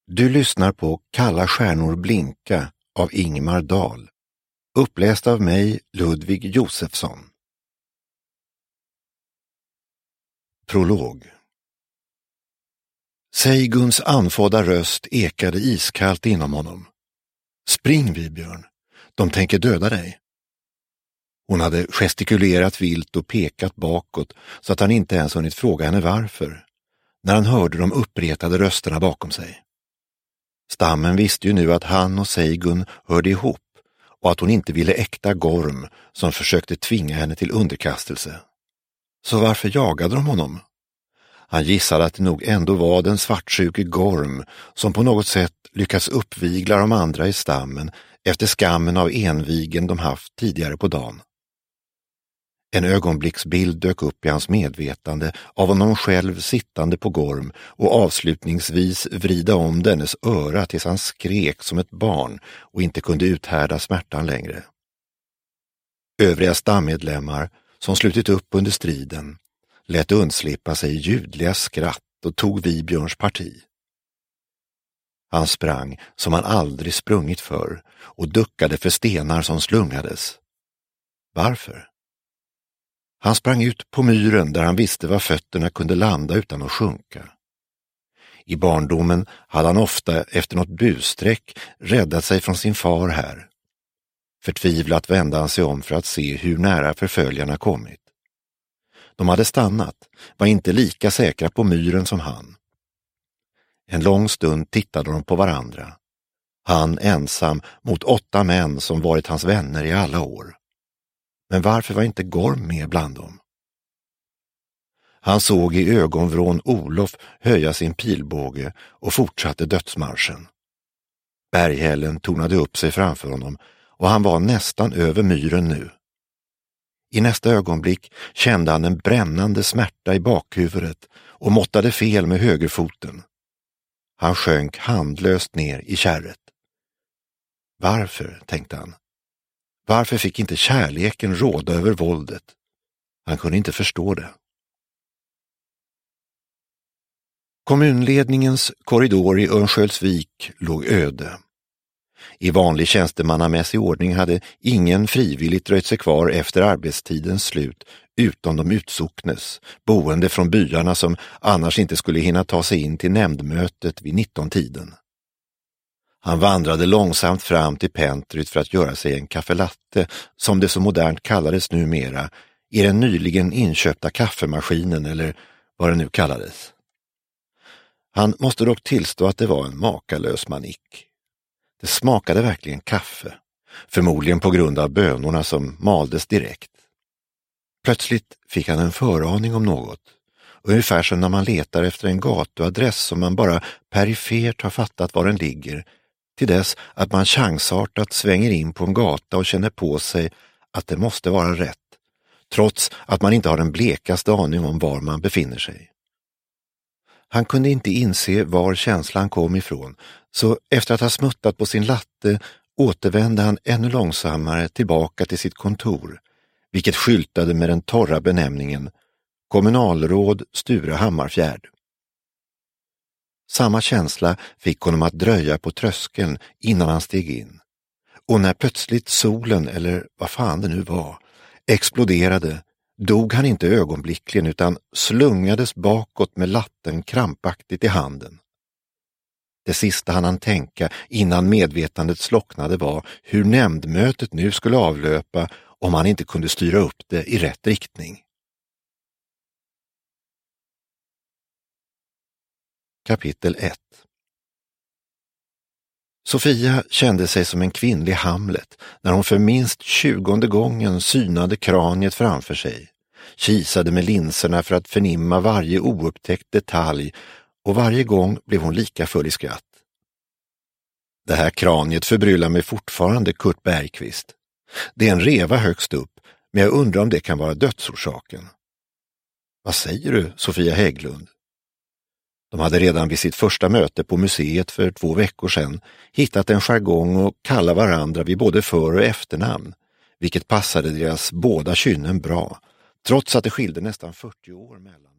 Du lyssnar på Kalla stjärnor blinka av Ingmar Dahl. Uppläst av mig, Ludvig Josefsson. Prolog. Seiguns anfådda röst ekade iskallt inom honom. Spring, Vibjörn. De tänker döda dig. Hon hade gestikulerat vilt och pekat bakåt så att han inte ens hunnit fråga henne varför, när han hörde de uppretade rösterna bakom sig. Stammen visste ju nu att han och Seigun hörde ihop och att hon inte ville äkta Gorm som försökte tvinga henne till underkastelse. Så varför jagade de honom? Han gissade att det nog ändå var den svartsjuke Gorm som på något sätt lyckats uppvigla de andra i stammen efter skammen av envigen de haft tidigare på dagen. En ögonblicksbild dök upp i hans medvetande av honom själv sittande på Gorm och avslutningsvis vrida om dennes öra tills han skrek som ett barn och inte kunde uthärda smärtan längre. Övriga stammedlemmar som slutit upp under striden lät undslippa sig ljudliga skratt och tog Vibjörns parti. Han sprang som han aldrig sprungit förr och duckade för stenar som slungades. Varför? Han sprang ut på myren där han visste var fötterna kunde landa utan att sjunka. I barndomen hade han ofta efter något bussträck räddat sig från sin far här. Förtvivlat vände han sig om för att se hur nära förföljarna kommit. De hade stannat, var inte lika säkra på myren som han. En lång stund tittade de på varandra. Han ensam mot 8 män som varit hans vänner i alla år. Men varför var inte Gorm med bland dem? Han såg i ögonvrån Olof höja sin pilbåge och fortsatte dödsmarschen. Berghällen tornade upp sig framför honom och han var nästan över myren nu. I nästa ögonblick kände han en brännande smärta i bakhuvudet och måttade fel med högerfoten. Han sjönk handlöst ner i kärret. Varför, tänkte han. Varför fick inte kärleken råda över våldet? Han kunde inte förstå det. Kommunledningens korridor i Örnsköldsvik låg öde. I vanlig tjänstemannamässig ordning hade ingen frivilligt dröjt sig kvar efter arbetstidens slut utom de utsocknes, boende från byarna som annars inte skulle hinna ta sig in till nämndmötet vid 19-tiden. Han vandrade långsamt fram till pentryt för att göra sig en kaffelatte, som det så modernt kallades numera, i den nyligen inköpta kaffemaskinen eller vad det nu kallades. Han måste dock tillstå att det var en makalös manick. Det smakade verkligen kaffe, förmodligen på grund av bönorna som maldes direkt. Plötsligt fick han en föraning om något, ungefär som när man letar efter en gatuadress som man bara perifert har fattat var den ligger, till dess att man chansartat svänger in på en gata och känner på sig att det måste vara rätt, trots att man inte har den blekaste aning om var man befinner sig. Han kunde inte inse var känslan kom ifrån, så efter att ha smuttat på sin latte återvände han ännu långsammare tillbaka till sitt kontor, vilket skyltade med den torra benämningen Kommunalråd Sture Hammarfjärd. Samma känsla fick honom att dröja på tröskeln innan han steg in. Och när plötsligt solen, eller vad fan det nu var, exploderade, dog han inte ögonblickligen utan slungades bakåt med latten krampaktigt i handen. Det sista han tänka innan medvetandet slocknade var hur nämndmötet nu skulle avlöpa om han inte kunde styra upp det i rätt riktning. Kapitel 1. Sofia kände sig som en kvinnlig Hamlet när hon för minst 20:e gången synade kraniet framför sig, kisade med linserna för att förnimma varje oupptäckt detalj och varje gång blev hon lika full i skratt. Det här kraniet förbryllar mig fortfarande, Kurt Bergqvist. Det är en reva högst upp, men jag undrar om det kan vara dödsorsaken. Vad säger du, Sofia Hägglund? De hade redan vid sitt första möte på museet för 2 veckor sedan hittat en jargong och kalla varandra vid både för- och efternamn, vilket passade deras båda kynnen bra, trots att det skilde nästan 40 år mellan.